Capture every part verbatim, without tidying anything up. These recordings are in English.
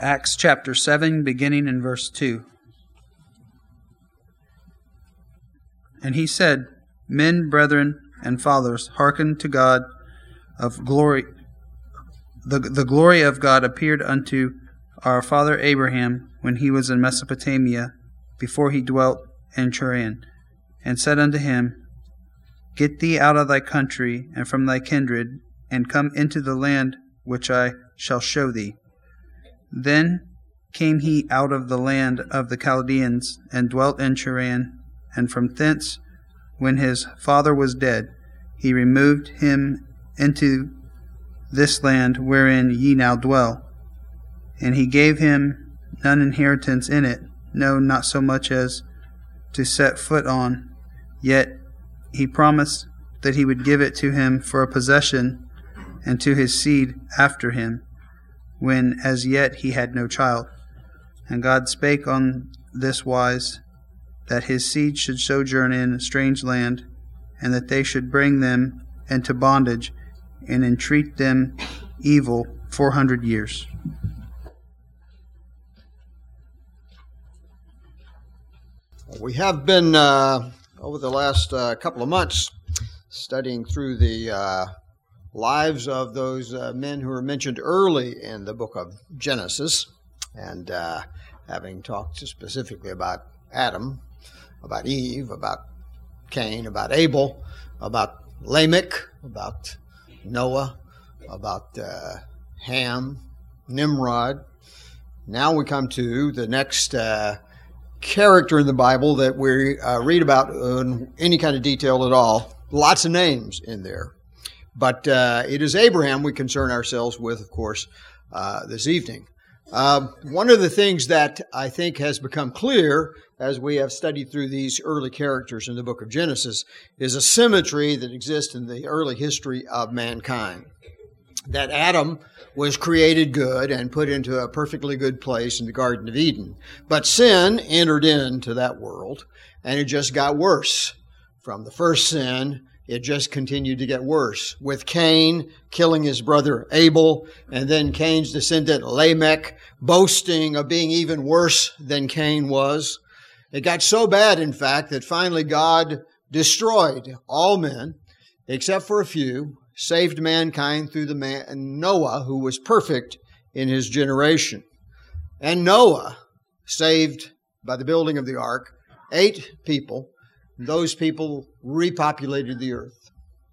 Acts chapter seven, beginning in verse two. And he said, Men, brethren, and fathers, hearken to God of glory. The, the glory of God appeared unto our father Abraham when he was in Mesopotamia, before he dwelt in Charan, and said unto him, Get thee out of thy country and from thy kindred, and come into the land which I shall show thee. Then came he out of the land of the Chaldeans, and dwelt in Charan, and from thence, when his father was dead, he removed him into this land wherein ye now dwell. And he gave him none inheritance in it, no, not so much as to set foot on, yet he promised that he would give it to him for a possession, and to his seed after him, when as yet he had no child. And God spake on this wise, that his seed should sojourn in a strange land, and that they should bring them into bondage, and entreat them evil four hundred years. We have been, uh, over the last uh, couple of months, studying through the uh, lives of those uh, men who are mentioned early in the book of Genesis, and uh, having talked specifically about Adam, about Eve, about Cain, about Abel, about Lamech, about Noah, about uh, Ham, Nimrod. Now we come to the next uh, character in the Bible that we uh, read about in any kind of detail at all. Lots of names in there. But uh, it is Abraham we concern ourselves with, of course, uh, this evening. Uh, one of the things that I think has become clear as we have studied through these early characters in the book of Genesis is a symmetry that exists in the early history of mankind. That Adam was created good and put into a perfectly good place in the Garden of Eden. But sin entered into that world, and it just got worse. From the first sin, it just continued to get worse, with Cain killing his brother Abel, and then Cain's descendant Lamech boasting of being even worse than Cain was. It got so bad, in fact, that finally God destroyed all men, except for a few, saved mankind through the man Noah, who was perfect in his generation. And Noah saved, by the building of the ark, eight people. Those people repopulated the earth.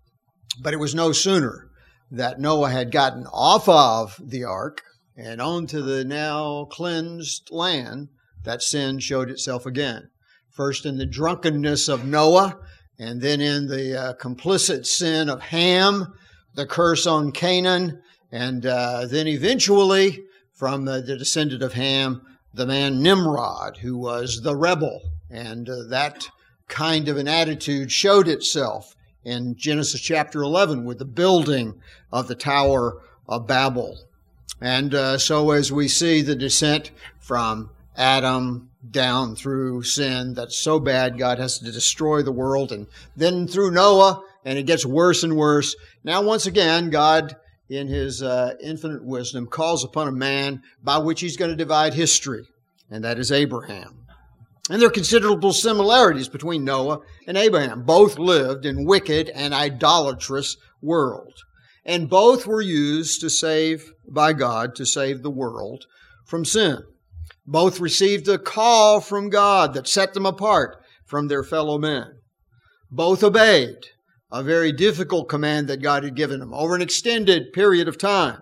But it was no sooner that Noah had gotten off of the ark and onto the now cleansed land that sin showed itself again. First in the drunkenness of Noah, and then in the uh, complicit sin of Ham, the curse on Canaan, and uh, then eventually from uh, the descendant of Ham, the man Nimrod, who was the rebel. And uh, that kind of an attitude showed itself in Genesis chapter eleven with the building of the Tower of Babel. And uh, so as we see the descent from Adam down through sin that's so bad God has to destroy the world, and then through Noah, and it gets worse and worse. Now once again, God in His uh, infinite wisdom calls upon a man by which He's going to divide history, and that is Abraham. And there are considerable similarities between Noah and Abraham. Both lived in wicked and idolatrous world, and both were used to save by God to save the world from sin. Both received a call from God that set them apart from their fellow men. Both obeyed a very difficult command that God had given them over an extended period of time.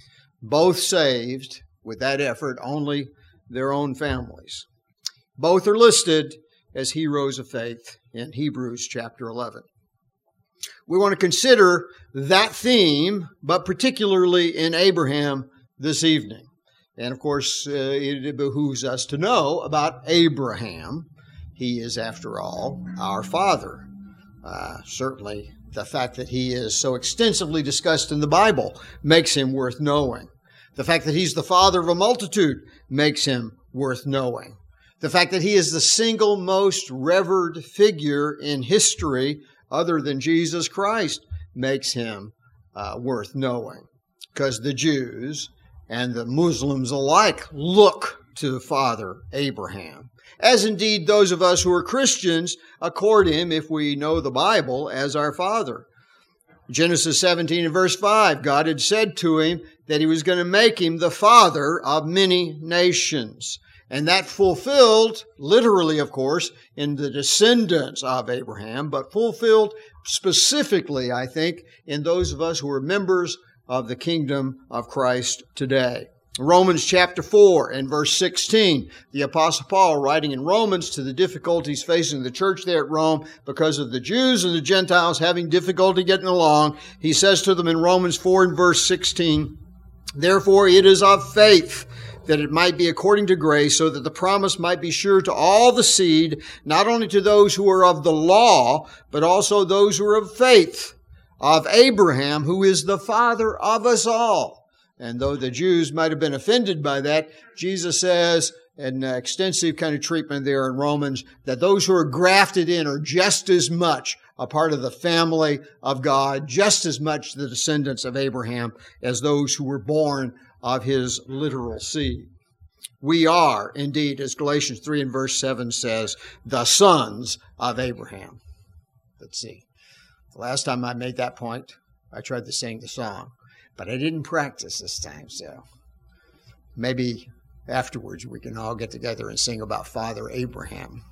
Both saved, with that effort, only their own families. Both are listed as heroes of faith in Hebrews chapter eleven. We want to consider that theme, but particularly in Abraham this evening. And of course, uh, it behooves us to know about Abraham. He is, after all, our father. Uh, certainly, the fact that he is so extensively discussed in the Bible makes him worth knowing. The fact that he's the father of a multitude makes him worth knowing. The fact that he is the single most revered figure in history other than Jesus Christ makes him uh, worth knowing. Because the Jews and the Muslims alike look to Father Abraham, as indeed those of us who are Christians accord him, if we know the Bible, as our father. Genesis seventeen and verse five, God had said to him that he was going to make him the father of many nations. And that fulfilled, literally, of course, in the descendants of Abraham, but fulfilled specifically, I think, in those of us who are members of the kingdom of Christ today. Romans chapter four and verse sixteen, the Apostle Paul writing in Romans to the difficulties facing the church there at Rome because of the Jews and the Gentiles having difficulty getting along, he says to them in Romans four and verse sixteen, therefore it is of faith that it might be according to grace, so that the promise might be sure to all the seed, not only to those who are of the law, but also those who are of faith, of Abraham, who is the father of us all. And though the Jews might have been offended by that, Jesus says, in extensive kind of treatment there in Romans, that those who are grafted in are just as much a part of the family of God, just as much the descendants of Abraham as those who were born of his literal seed. We are, indeed, as Galatians three and verse seven says, the sons of Abraham. Let's see. The last time I made that point, I tried to sing the song, but I didn't practice this time, so maybe afterwards we can all get together and sing about Father Abraham.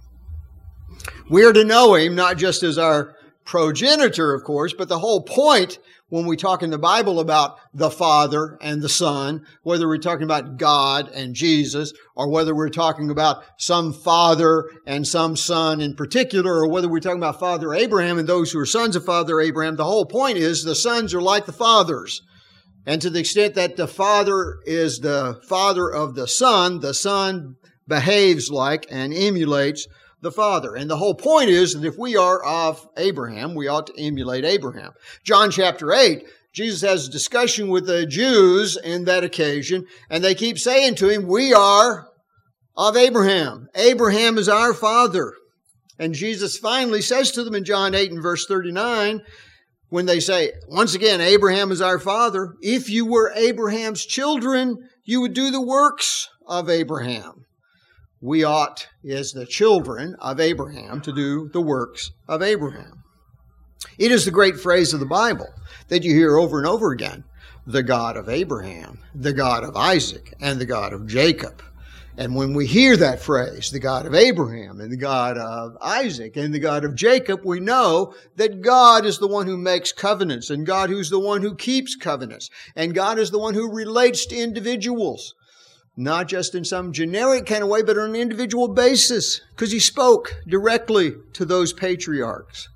We are to know him not just as our progenitor, of course, but the whole point when we talk in the Bible about the Father and the Son, whether we're talking about God and Jesus, or whether we're talking about some father and some son in particular, or whether we're talking about Father Abraham and those who are sons of Father Abraham, the whole point is the sons are like the fathers. And to the extent that the Father is the father of the Son, the Son behaves like and emulates the Father. And the whole point is that if we are of Abraham, we ought to emulate Abraham. John chapter eight, Jesus has a discussion with the Jews in that occasion, and they keep saying to him, we are of Abraham. Abraham is our father. And Jesus finally says to them in John eight and verse thirty-nine, when they say, once again, Abraham is our father, if you were Abraham's children, you would do the works of Abraham. We ought, as the children of Abraham, to do the works of Abraham. It is the great phrase of the Bible that you hear over and over again. The God of Abraham, the God of Isaac, and the God of Jacob. And when we hear that phrase, the God of Abraham, and the God of Isaac, and the God of Jacob, we know that God is the one who makes covenants, and God who's the one who keeps covenants, and God is the one who relates to individuals. Not just in some generic kind of way, but on an individual basis, because he spoke directly to those patriarchs.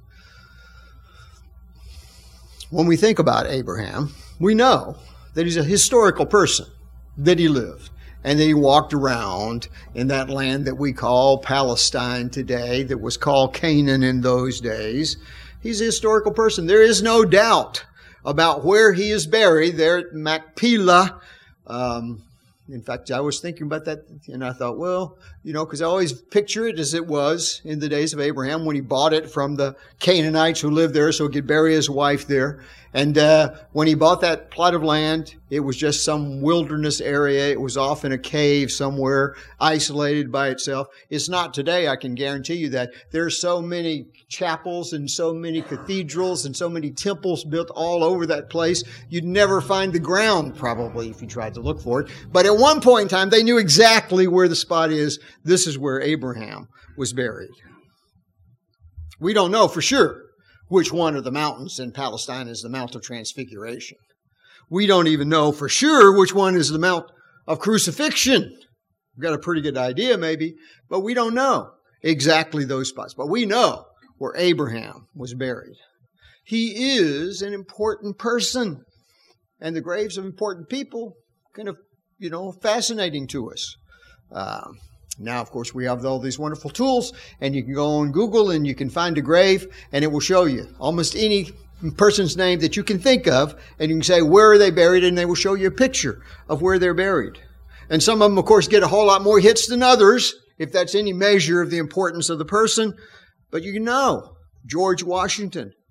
When we think about Abraham, we know that he's a historical person, that he lived, and that he walked around in that land that we call Palestine today, that was called Canaan in those days. He's a historical person. There is no doubt about where he is buried there at Machpelah. Um, In fact, I was thinking about that, and I thought, well, you know, because I always picture it as it was in the days of Abraham when he bought it from the Canaanites who lived there so he could bury his wife there. And uh, when he bought that plot of land, it was just some wilderness area. It was off in a cave somewhere, isolated by itself. It's not today, I can guarantee you that. There's so many chapels and so many cathedrals and so many temples built all over that place. You'd never find the ground, probably, if you tried to look for it. But at one point in time, they knew exactly where the spot is. This is where Abraham was buried. We don't know for sure which one of the mountains in Palestine is the Mount of Transfiguration. We don't even know for sure which one is the Mount of Crucifixion. We've got a pretty good idea maybe, but we don't know exactly those spots. But we know where Abraham was buried. He is an important person, and the graves of important people kind of, you know, fascinating to us. Um, Now, of course, we have all these wonderful tools, and you can go on Google and you can find a grave, and it will show you almost any person's name that you can think of, and you can say, where are they buried? And they will show you a picture of where they're buried. And some of them, of course, get a whole lot more hits than others, if that's any measure of the importance of the person. But you know, George Washington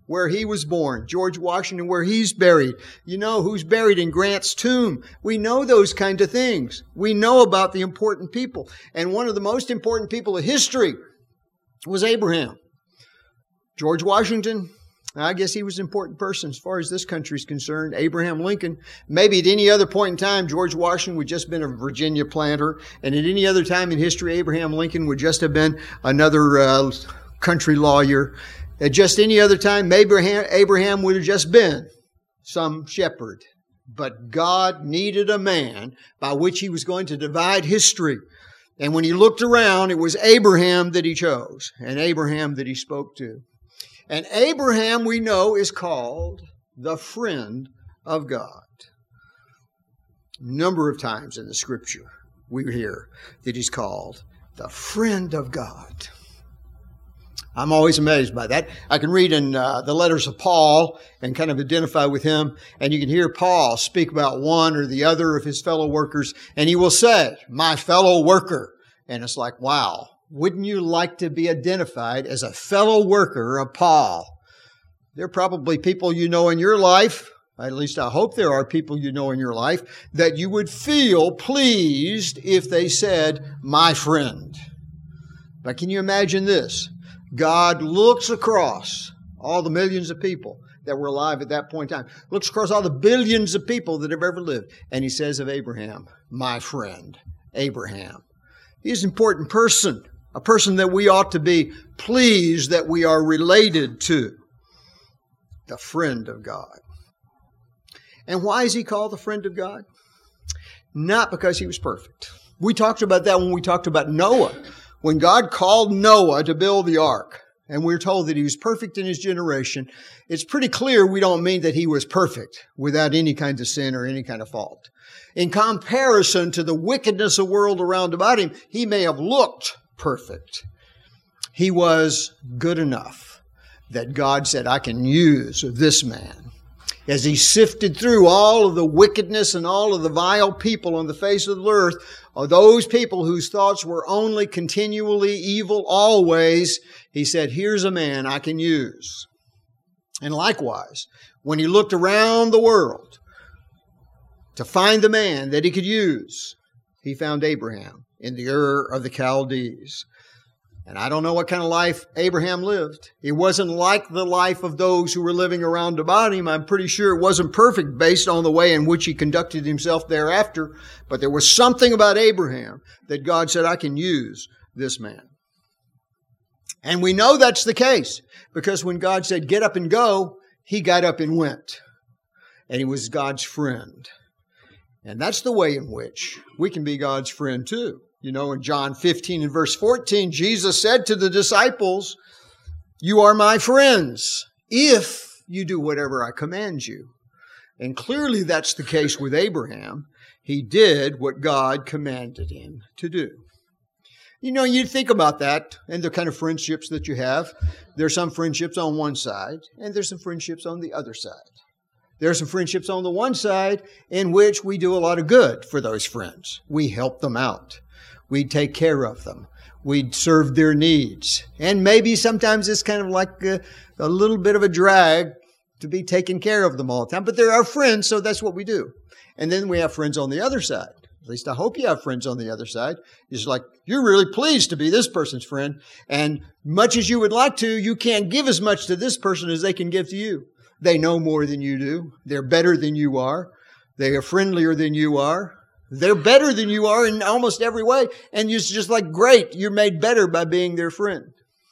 where he was born. George Washington, where he's buried. You know who's buried in Grant's tomb. We know those kind of things. We know about the important people. And one of the most important people of history was Abraham. George Washington, I guess he was an important person as far as this country is concerned. Abraham Lincoln, maybe at any other point in time, George Washington would just have been a Virginia planter. And at any other time in history, Abraham Lincoln would just have been another uh, country lawyer. At just any other time, Abraham, Abraham would have just been some shepherd. But God needed a man by which he was going to divide history. And when he looked around, it was Abraham that he chose and Abraham that he spoke to. And Abraham, we know, is called the friend of God. A number of times in the Scripture, we hear that he's called the friend of God. I'm always amazed by that. I can read in uh, the letters of Paul and kind of identify with him, and you can hear Paul speak about one or the other of his fellow workers, and he will say, my fellow worker. And it's like, wow. Wouldn't you like to be identified as a fellow worker of Paul? There are probably people you know in your life, at least I hope there are people you know in your life, that you would feel pleased if they said, my friend. But can you imagine this? God looks across all the millions of people that were alive at that point in time, looks across all the billions of people that have ever lived, and he says of Abraham, my friend, Abraham. He's an important person. A person that we ought to be pleased that we are related to. The friend of God. And why is he called the friend of God? Not because he was perfect. We talked about that when we talked about Noah. When God called Noah to build the ark, and we're told that he was perfect in his generation, it's pretty clear we don't mean that he was perfect without any kind of sin or any kind of fault. In comparison to the wickedness of the world around about him, he may have looked perfect. He was good enough that God said, I can use this man. As he sifted through all of the wickedness and all of the vile people on the face of the earth, or those people whose thoughts were only continually evil always, he said, here's a man I can use. And likewise, when he looked around the world to find the man that he could use, he found Abraham in the Ur of the Chaldees. And I don't know what kind of life Abraham lived. It wasn't like the life of those who were living around about him. I'm pretty sure it wasn't perfect based on the way in which he conducted himself thereafter. But there was something about Abraham that God said, I can use this man. And we know that's the case because when God said, get up and go, he got up and went. And he was God's friend. And that's the way in which we can be God's friend too. You know, in John fifteen and verse fourteen, Jesus said to the disciples, you are my friends if you do whatever I command you. And clearly that's the case with Abraham. He did what God commanded him to do. You know, you think about that and the kind of friendships that you have. There's some friendships on one side and there's some friendships on the other side. There are some friendships on the one side in which we do a lot of good for those friends. We help them out. We take care of them. We serve their needs. And maybe sometimes it's kind of like a, a little bit of a drag to be taking care of them all the time. But they're our friends, so that's what we do. And then we have friends on the other side. At least I hope you have friends on the other side. It's like, you're really pleased to be this person's friend. And much as you would like to, you can't give as much to this person as they can give to you. They know more than you do. They're better than you are. They are friendlier than you are. They're better than you are in almost every way. And it's just like, great, you're made better by being their friend.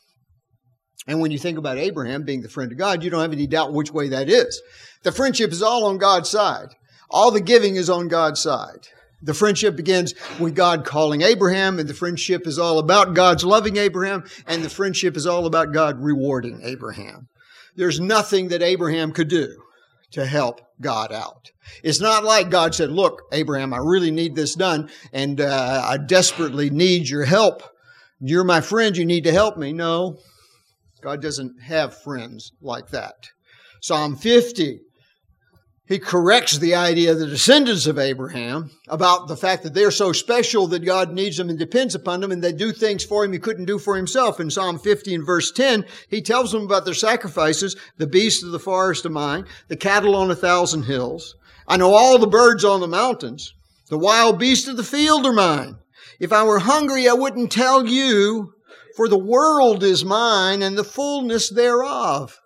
And when you think about Abraham being the friend of God, you don't have any doubt which way that is. The friendship is all on God's side. All the giving is on God's side. The friendship begins with God calling Abraham, and the friendship is all about God's loving Abraham, and the friendship is all about God rewarding Abraham. There's nothing that Abraham could do to help God out. It's not like God said, look, Abraham, I really need this done, and uh, I desperately need your help. You're my friend, you need to help me. No, God doesn't have friends like that. Psalm fifty he corrects the idea of the descendants of Abraham about the fact that they're so special that God needs them and depends upon them, and they do things for him he couldn't do for himself. In Psalm fifty and verse ten, he tells them about their sacrifices. The beasts of the forest are mine, the cattle on a thousand hills. I know all the birds on the mountains. The wild beasts of the field are mine. If I were hungry, I wouldn't tell you, for the world is mine and the fullness thereof.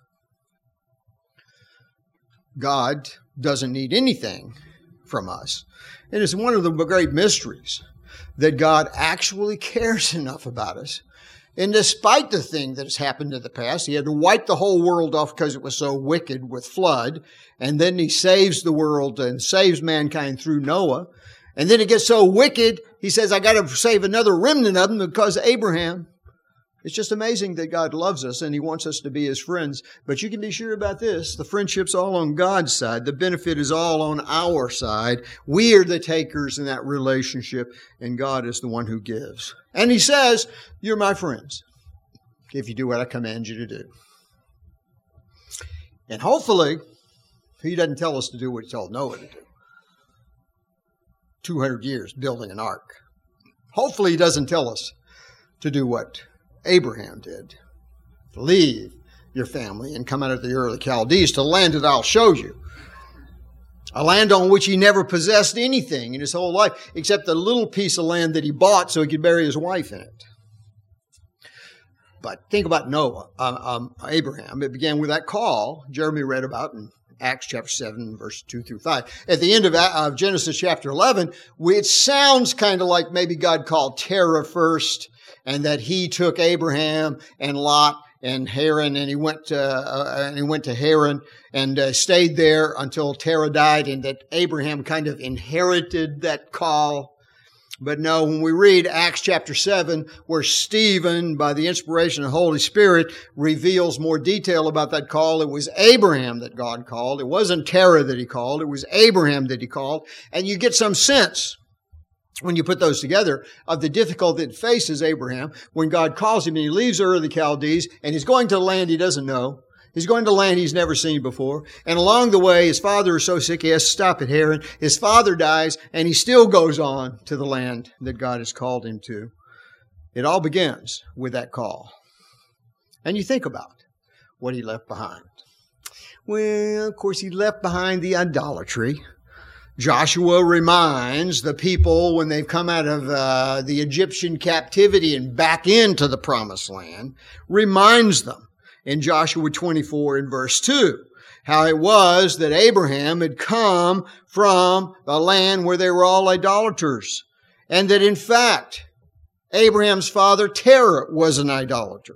God doesn't need anything from us. It is one of the great mysteries that God actually cares enough about us. And despite the thing that has happened in the past, he had to wipe the whole world off because it was so wicked with flood. And then he saves the world and saves mankind through Noah. And then it gets so wicked, he says, I got to save another remnant of them because of Abraham. It's just amazing that God loves us and he wants us to be his friends. But you can be sure about this. The friendship's all on God's side. The benefit is all on our side. We are the takers in that relationship, and God is the one who gives. And he says, you're my friends if you do what I command you to do. And hopefully, he doesn't tell us to do what he told Noah to do. two hundred years building an ark. Hopefully, he doesn't tell us to do what Abraham did. Leave your family and come out of the Ur of the Chaldees to the land that I'll show you. A land on which he never possessed anything in his whole life, except the little piece of land that he bought so he could bury his wife in it. But think about Noah, um, um, Abraham. It began with that call Jeremy read about in Acts chapter seven, verse two through five. At the end of, of Genesis chapter eleven, we, it sounds kind of like maybe God called Terah first, and that he took Abraham and Lot and Haran, and he went to, uh, and he went to Haran and uh, stayed there until Terah died, and that Abraham kind of inherited that call. But no, when we read Acts chapter seven, where Stephen, by the inspiration of the Holy Spirit, reveals more detail about that call, it was Abraham that God called. It wasn't Terah that he called. It was Abraham that he called. And you get some sense, when you put those together, of the difficulty that faces Abraham when God calls him and he leaves Ur of the Chaldees and he's going to a land he doesn't know. He's going to land he's never seen before. And along the way, his father is so sick he has to stop at Haran. His father dies and he still goes on to the land that God has called him to. It all begins with that call. And you think about what he left behind. Well, of course, he left behind the idolatry. Joshua reminds the people when they've come out of uh, the Egyptian captivity and back into the promised land, reminds them in Joshua twenty-four and verse two, how it was that Abraham had come from the land where they were all idolaters, and that in fact, Abraham's father Terah was an idolater.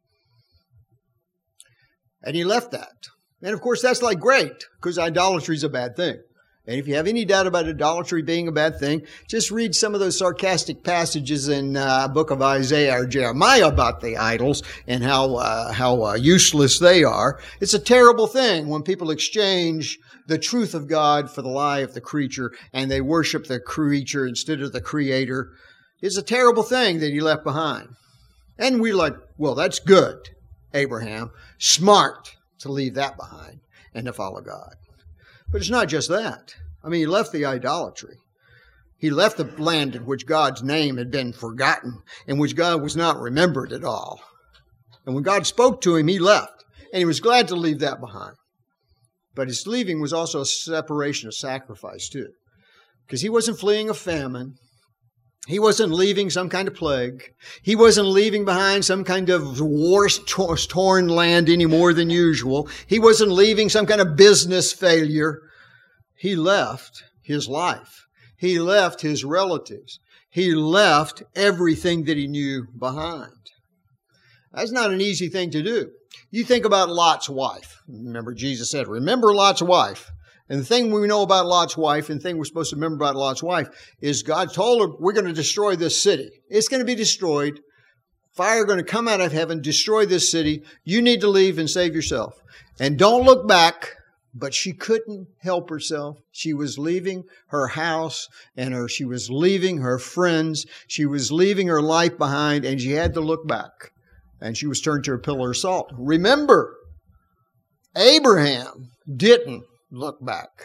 And he left that. And of course, that's like great, because idolatry is a bad thing. And if you have any doubt about idolatry being a bad thing, just read some of those sarcastic passages in uh, book of Isaiah or Jeremiah about the idols and how uh, how uh, useless they are. It's a terrible thing when people exchange the truth of God for the lie of the creature, and they worship the creature instead of the Creator. It's a terrible thing that he left behind. And we're like, well, that's good, Abraham. Smart to leave that behind and to follow God. But it's not just that. I mean, he left the idolatry. He left the land in which God's name had been forgotten, in which God was not remembered at all. And when God spoke to him, he left. And he was glad to leave that behind. But his leaving was also a separation of sacrifice, too. Because he wasn't fleeing a famine. He wasn't leaving some kind of plague. He wasn't leaving behind some kind of war-torn land any more than usual. He wasn't leaving some kind of business failure. He left his life. He left his relatives. He left everything that he knew behind. That's not an easy thing to do. You think about Lot's wife. Remember, Jesus said, remember Lot's wife. And the thing we know about Lot's wife, and the thing we're supposed to remember about Lot's wife, is God told her, we're going to destroy this city. It's going to be destroyed. Fire going to come out of heaven, destroy this city. You need to leave and save yourself. And don't look back. But she couldn't help herself. She was leaving her house, and her, she was leaving her friends. She was leaving her life behind, and she had to look back. And she was turned to a pillar of salt. Remember, Abraham didn't look back.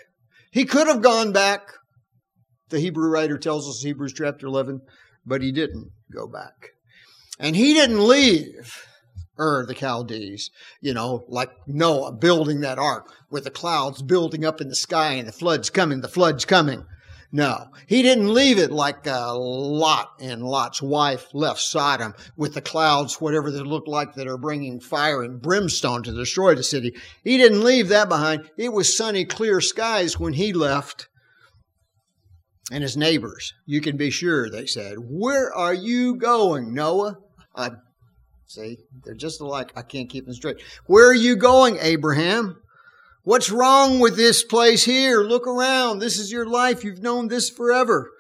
He could have gone back. The Hebrew writer tells us, Hebrews chapter eleven, but he didn't go back. And he didn't leave Ur the Chaldees, you know, like Noah building that ark with the clouds building up in the sky and the flood's coming, the flood's coming. No, he didn't leave it like uh, Lot and Lot's wife left Sodom with the clouds, whatever they look like, that are bringing fire and brimstone to destroy the city. He didn't leave that behind. It was sunny, clear skies when he left. And his neighbors, you can be sure, they said, "Where are you going, Noah?" I see, they're just alike. I can't keep them straight. "Where are you going, Abraham? What's wrong with this place here? Look around. This is your life. You've known this forever."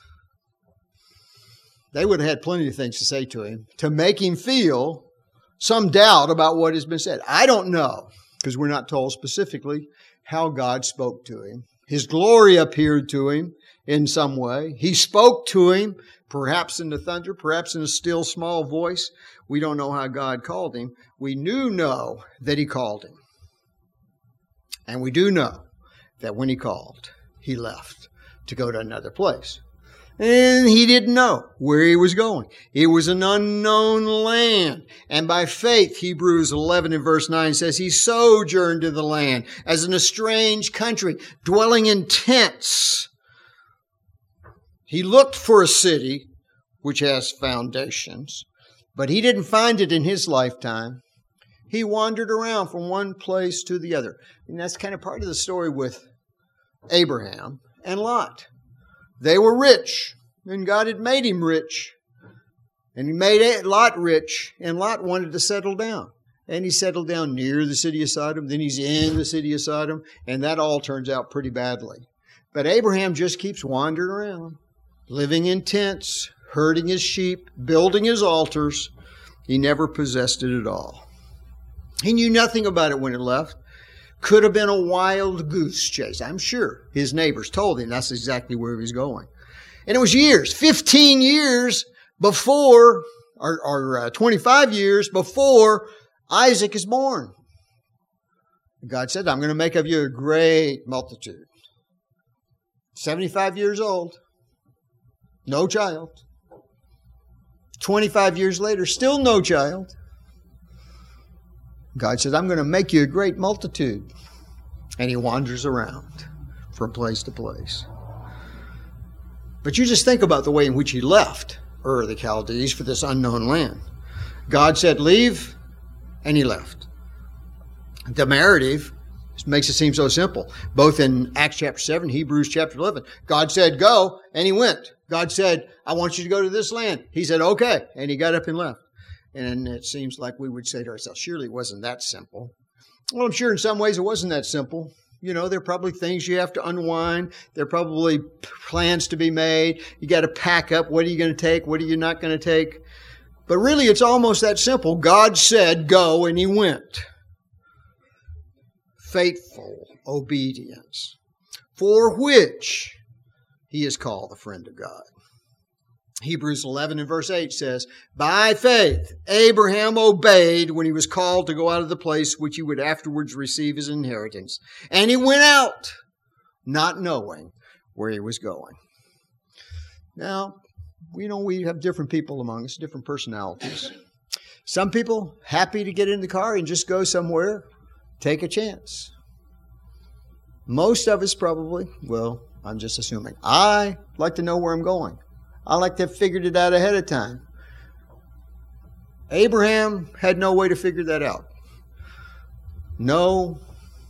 They would have had plenty of things to say to him to make him feel some doubt about what has been said. I don't know, because we're not told specifically how God spoke to him. His glory appeared to him in some way. He spoke to him, perhaps in the thunder, perhaps in a still small voice. We don't know how God called him. We do know that he called him. And we do know that when he called, he left to go to another place. And he didn't know where he was going. It was an unknown land. And by faith, Hebrews eleven and verse nine says, he sojourned in the land as in a strange country, dwelling in tents. He looked for a city which has foundations, but he didn't find it in his lifetime. He wandered around from one place to the other. And that's kind of part of the story with Abraham and Lot. They were rich, and God had made him rich. And he made Lot rich, and Lot wanted to settle down. And he settled down near the city of Sodom. Then he's in the city of Sodom, and that all turns out pretty badly. But Abraham just keeps wandering around, living in tents, herding his sheep, building his altars. He never possessed it at all. He knew nothing about it when he left. Could have been a wild goose chase. I'm sure his neighbors told him that's exactly where he was going. And it was years, fifteen years before, or, or uh, twenty-five years before Isaac is born. God said, "I'm going to make of you a great multitude." seventy-five years old, no child. twenty-five years later, still no child. God says, "I'm going to make you a great multitude." And he wanders around from place to place. But you just think about the way in which he left Ur the Chaldees for this unknown land. God said, "Leave," and he left. The narrative makes it seem so simple. Both in Acts chapter seven, Hebrews chapter eleven. God said, "Go," and he went. God said, "I want you to go to this land." He said, "Okay," and he got up and left. And it seems like we would say to ourselves, surely it wasn't that simple. Well, I'm sure in some ways it wasn't that simple. You know, there are probably things you have to unwind. There are probably plans to be made. You got to pack up. What are you going to take? What are you not going to take? But really, it's almost that simple. God said, "Go," and he went. Faithful obedience, for which he is called the friend of God. Hebrews eleven and verse eight says, "By faith, Abraham obeyed when he was called to go out of the place which he would afterwards receive as inheritance. And he went out, not knowing where he was going." Now, you know, we have different people among us, different personalities. Some people happy to get in the car and just go somewhere, take a chance. Most of us probably, well, I'm just assuming. I like to know where I'm going. I like to have figured it out ahead of time. Abraham had no way to figure that out. No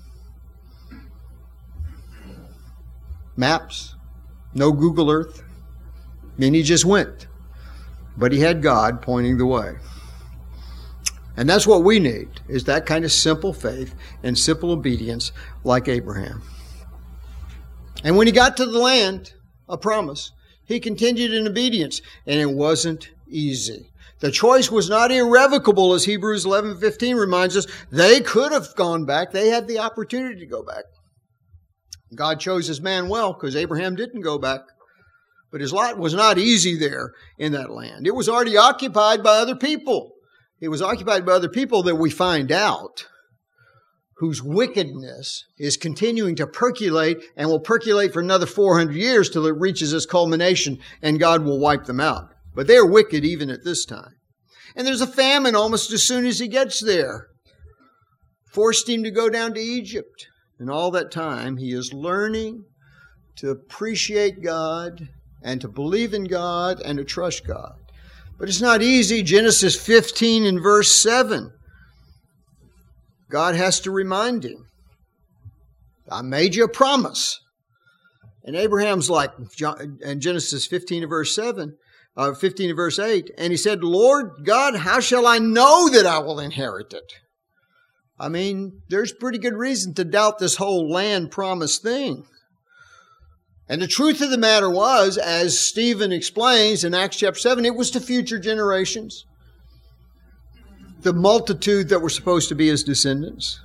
maps, no Google Earth. I mean, he just went. But he had God pointing the way. And that's what we need, is that kind of simple faith and simple obedience like Abraham. And when he got to the land, a promise, he continued in obedience, and it wasn't easy. The choice was not irrevocable, as Hebrews eleven fifteen reminds us. They could have gone back. They had the opportunity to go back. God chose his man well, because Abraham didn't go back. But his lot was not easy there in that land. It was already occupied by other people. It was occupied by other people that we find out whose wickedness is continuing to percolate and will percolate for another four hundred years till it reaches its culmination and God will wipe them out. But they are wicked even at this time. And there's a famine almost as soon as he gets there. Forced him to go down to Egypt. And all that time he is learning to appreciate God and to believe in God and to trust God. But it's not easy. Genesis fifteen and verse seven. God has to remind him, I made you a promise. And Abraham's like, in Genesis fifteen and verse seven, uh, fifteen and verse eight, and he said, Lord God, how shall I know that I will inherit it? I mean, there's pretty good reason to doubt this whole land promise thing. And the truth of the matter was, as Stephen explains in Acts chapter seven, it was to future generations. The multitude that were supposed to be his descendants.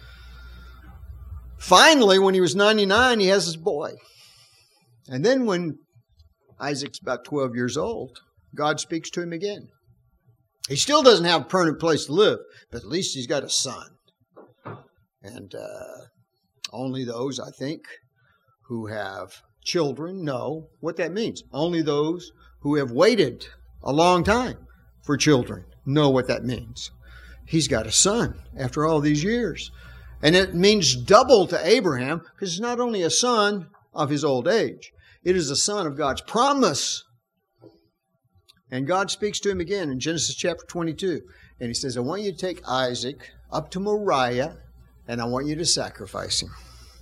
Finally, when he was ninety-nine, he has his boy. And then when Isaac's about twelve years old, God speaks to him again. He still doesn't have a permanent place to live, but at least he's got a son. And uh, only those, I think, who have children know what that means. Only those who have waited a long time for children know what that means. He's got a son after all these years. And it means double to Abraham because it's not only a son of his old age, it is a son of God's promise. And God speaks to him again in Genesis chapter twenty-two. And he says, I want you to take Isaac up to Moriah and I want you to sacrifice him.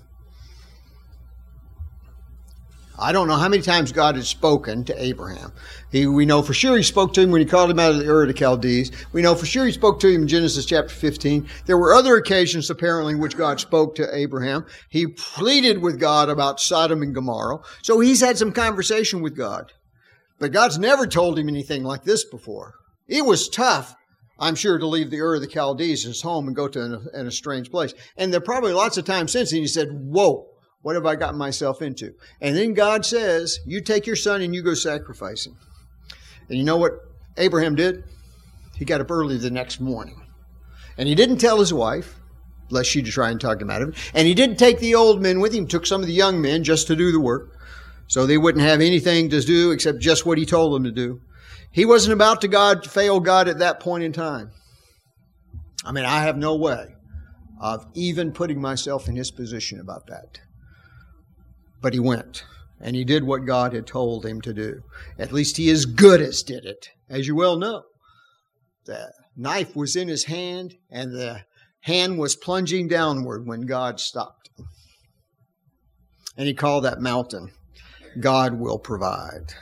I don't know how many times God had spoken to Abraham. He, we know for sure he spoke to him when he called him out of the Ur of the Chaldees. We know for sure he spoke to him in Genesis chapter fifteen. There were other occasions apparently in which God spoke to Abraham. He pleaded with God about Sodom and Gomorrah. So he's had some conversation with God. But God's never told him anything like this before. It was tough, I'm sure, to leave the Ur of the Chaldees, his home, and go to an, an, a strange place. And there are probably lots of times since then he said, whoa. What have I gotten myself into? And then God says, you take your son and you go sacrifice him. And you know what Abraham did? He got up early the next morning. And he didn't tell his wife, lest she'd try and talk him out of it. And he didn't take the old men with him, took some of the young men just to do the work. So they wouldn't have anything to do except just what he told them to do. He wasn't about to God, fail God at that point in time. I mean, I have no way of even putting myself in his position about that. But he went, and he did what God had told him to do. At least he as good as did it, as you well know. The knife was in his hand, and the hand was plunging downward when God stopped him. And he called that mountain, God will provide.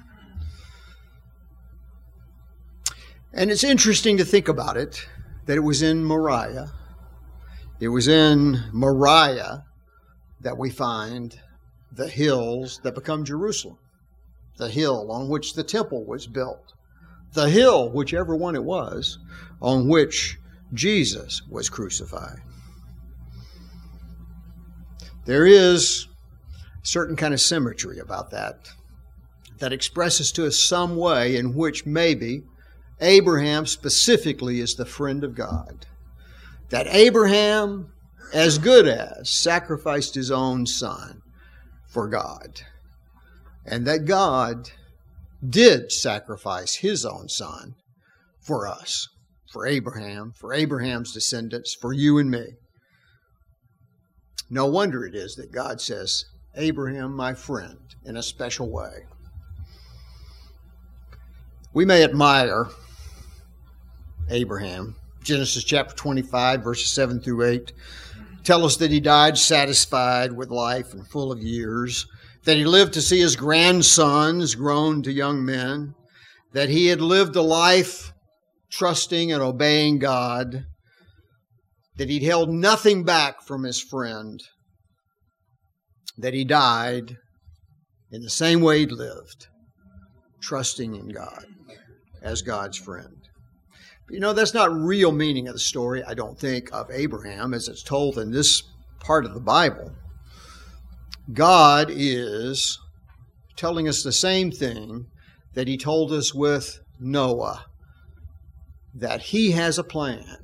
And it's interesting to think about it, that it was in Moriah. It was in Moriah that we find the hills that become Jerusalem. The hill on which the temple was built. The hill, whichever one it was, on which Jesus was crucified. There is a certain kind of symmetry about that, that expresses to us some way in which maybe Abraham specifically is the friend of God. That Abraham, as good as, sacrificed his own son for God. And that God did sacrifice his own son for us, for Abraham, for Abraham's descendants, for you and me. No wonder it is that God says, Abraham, my friend, in a special way. We may admire Abraham. Genesis chapter twenty-five, verses seven through eight. Tell us that he died satisfied with life and full of years, that he lived to see his grandsons grown to young men, that he had lived a life trusting and obeying God, that he'd held nothing back from his friend, that he died in the same way he'd lived, trusting in God as God's friend. You know, that's not real meaning of the story, I don't think, of Abraham as it's told in this part of the Bible. God is telling us the same thing that he told us with Noah, that he has a plan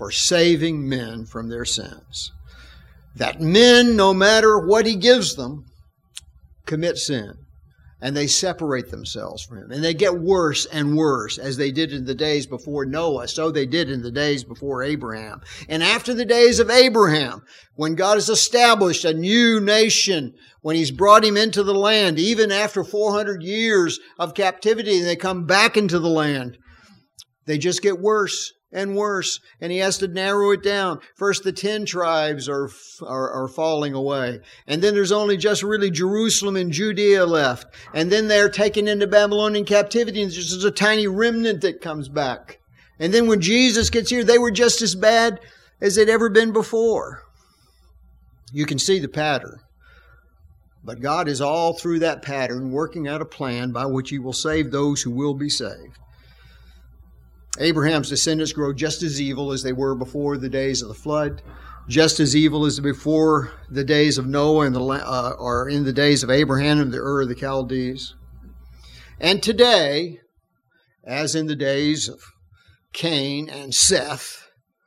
for saving men from their sins. That men, no matter what He gives them, commit sin. And they separate themselves from Him. And they get worse and worse, as they did in the days before Noah. So they did in the days before Abraham. And after the days of Abraham, when God has established a new nation, when He's brought him into the land, even after four hundred years of captivity, and they come back into the land, they just get worse and worse, and He has to narrow it down. First, the ten tribes are, are are falling away, and then there's only just really Jerusalem and Judea left, and then they're taken into Babylonian captivity, and there's just a tiny remnant that comes back. And then when Jesus gets here, they were just as bad as they'd ever been before. You can see the pattern. But God is all through that pattern working out a plan by which He will save those who will be saved. Abraham's descendants grow just as evil as they were before the days of the flood, just as evil as before the days of Noah and the uh, or in the days of Abraham and the Ur of the Chaldees. And today, as in the days of Cain and Seth,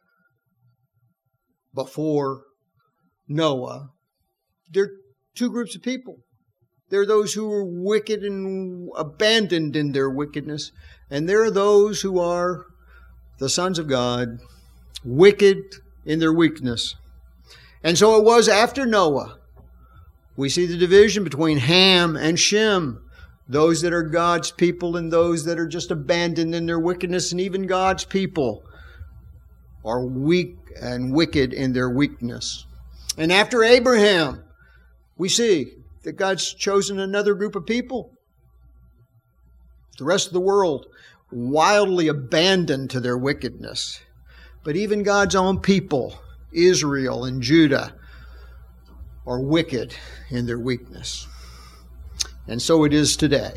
before Noah, there are two groups of people. There are those who are wicked and abandoned in their wickedness, and there are those who are the sons of God, wicked in their weakness. And so it was after Noah. We see the division between Ham and Shem, those that are God's people and those that are just abandoned in their wickedness, and even God's people are weak and wicked in their weakness. And after Abraham, we see that God's chosen another group of people. The rest of the world wildly abandoned to their wickedness. But even God's own people, Israel and Judah, are wicked in their weakness. And so it is today,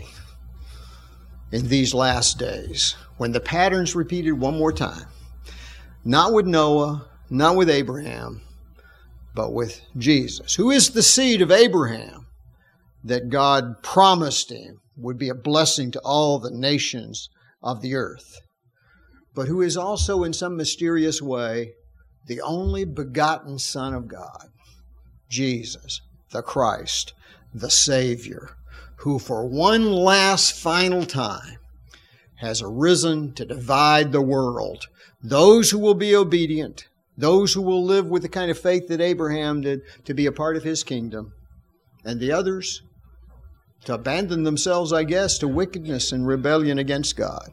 in these last days, when the pattern's repeated one more time. Not with Noah, not with Abraham, but with Jesus, who is the seed of Abraham, that God promised him would be a blessing to all the nations of the earth, but who is also in some mysterious way the only begotten Son of God, Jesus, the Christ, the Savior, who for one last final time has arisen to divide the world. Those who will be obedient, those who will live with the kind of faith that Abraham did to be a part of His kingdom, and the others to abandon themselves, I guess, to wickedness and rebellion against God.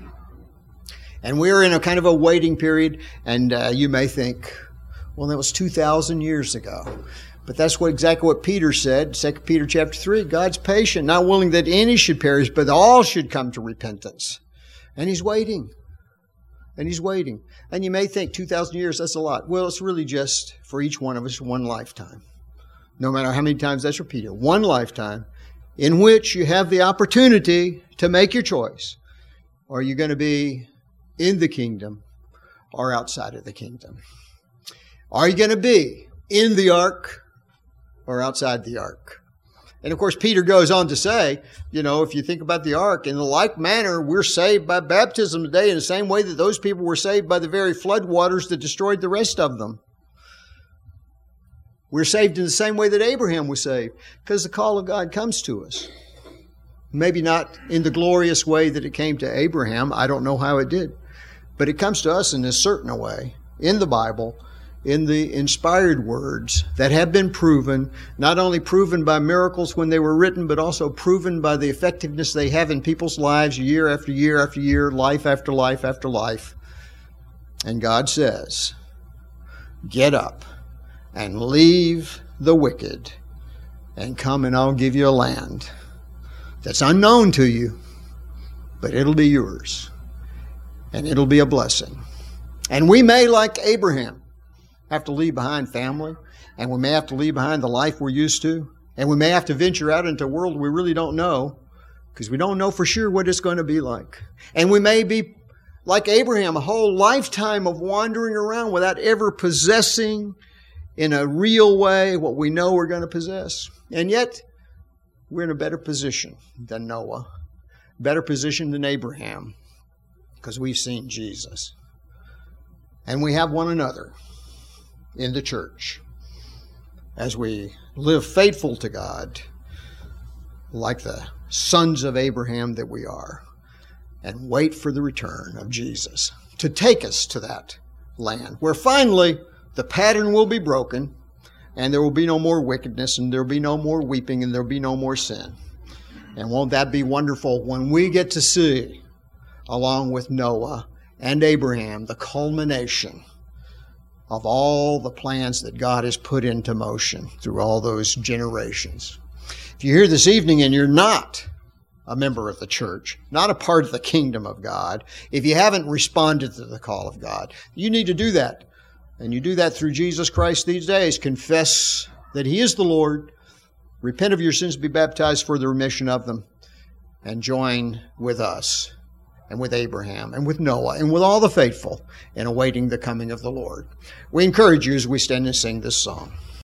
And we're in a kind of a waiting period, and uh, you may think, well, that was two thousand years ago. But that's what exactly what Peter said, Second Peter chapter three. God's patient, not willing that any should perish, but all should come to repentance. And He's waiting. And He's waiting. And you may think two thousand years, that's a lot. Well, it's really just for each one of us one lifetime. No matter how many times that's repeated. One lifetime in which you have the opportunity to make your choice. Are you going to be in the kingdom or outside of the kingdom? Are you going to be in the ark or outside the ark? And of course, Peter goes on to say, you know, if you think about the ark, in the like manner, we're saved by baptism today in the same way that those people were saved by the very flood waters that destroyed the rest of them. We're saved in the same way that Abraham was saved, because the call of God comes to us. Maybe not in the glorious way that it came to Abraham. I don't know how it did. But it comes to us in a certain way, in the Bible, in the inspired words that have been proven, not only proven by miracles when they were written, but also proven by the effectiveness they have in people's lives year after year after year, life after life after life. And God says, get up and leave the wicked and come and I'll give you a land that's unknown to you, but it'll be yours. And it'll be a blessing. And we may, like Abraham, have to leave behind family, and we may have to leave behind the life we're used to, and we may have to venture out into a world we really don't know, because we don't know for sure what it's going to be like. And we may be like Abraham, a whole lifetime of wandering around without ever possessing in a real way what we know we're going to possess. And yet, we're in a better position than Noah, better position than Abraham, because we've seen Jesus. And we have one another in the church as we live faithful to God like the sons of Abraham that we are, and wait for the return of Jesus to take us to that land where finally the pattern will be broken and there will be no more wickedness and there will be no more weeping and there will be no more sin. And won't that be wonderful when we get to see, along with Noah and Abraham, the culmination of all the plans that God has put into motion through all those generations. If you're here this evening and you're not a member of the church, not a part of the kingdom of God, if you haven't responded to the call of God, you need to do that. And you do that through Jesus Christ these days. Confess that He is the Lord. Repent of your sins, be baptized for the remission of them, and join with us and with Abraham and with Noah and with all the faithful in awaiting the coming of the Lord. We encourage you as we stand and sing this song.